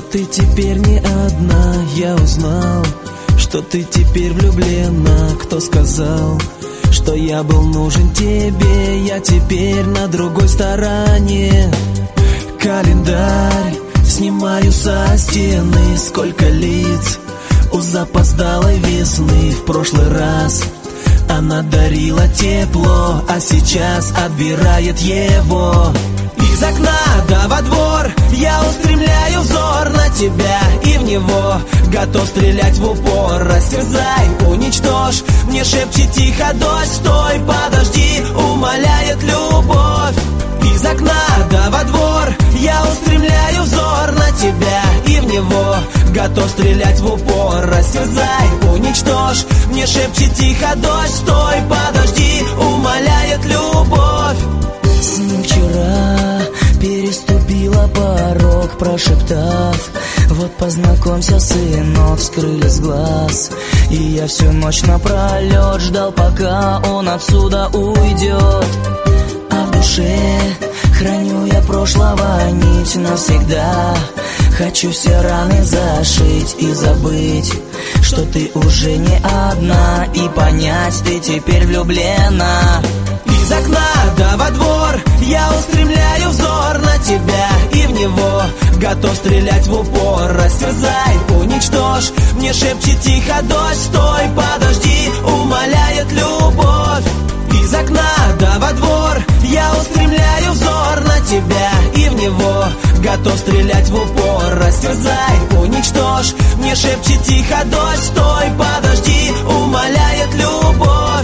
ты теперь не одна, я узнал, что ты теперь влюблена. Кто сказал, что я был нужен тебе? Я теперь на другой стороне. Календарь снимаю со стены. Сколько лиц у запоздалой весны. В прошлый раз она дарила тепло, а сейчас отбирает его. Из окна да во двор я устремляю взор на тебя и в него. Готов стрелять в упор. Растерзай, уничтожь, мне шепчет тихо дождь. Стой, подожди, умоляет любовь. Из окна да во двор я устремляю взор на тебя и в него. Готов стрелять в упор. Растерзай, уничтожь, мне шепчет тихо дождь. Стой, подожди, умоляет любовь. С ним вчера переступила порог, прошептав: вот познакомься, сынок, скрыли с глаз. И я всю ночь напролет ждал, пока он отсюда уйдет. А в душе храню я прошлого нить навсегда. Хочу все раны зашить и забыть, что ты уже не одна, и понять, ты теперь влюблена. Из окна да во двор я устремляю взор на тебя и в него. Готов стрелять в упор. Растерзай, уничтожь, мне шепчет тихо дождь. Стой, подожди, умоляет любовь. Из окна да во двор я устремляю взор на тебя и в него. Готов стрелять в упор. Растерзай, уничтожь, мне шепчет тихо дождь. Стой, подожди, умоляет любовь.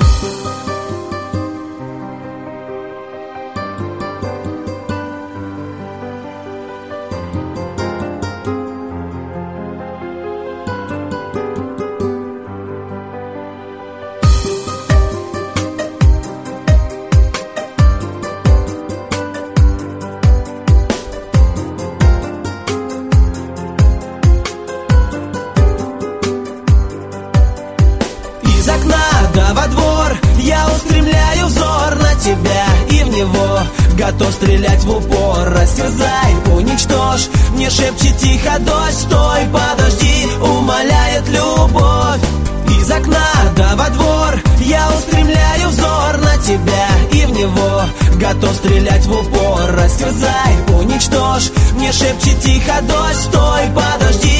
Из окна да во двор я устремляю взор на тебя и в него. Готов стрелять в упор. Растерзай, уничтожь, мне шепчет тихо дождь. Стой, подожди, умоляет любовь. Из окна да во двор я устремляю взор на тебя и в него. Готов стрелять в упор. Растерзай, уничтожь, мне шепчет тихо дождь. Стой, подожди,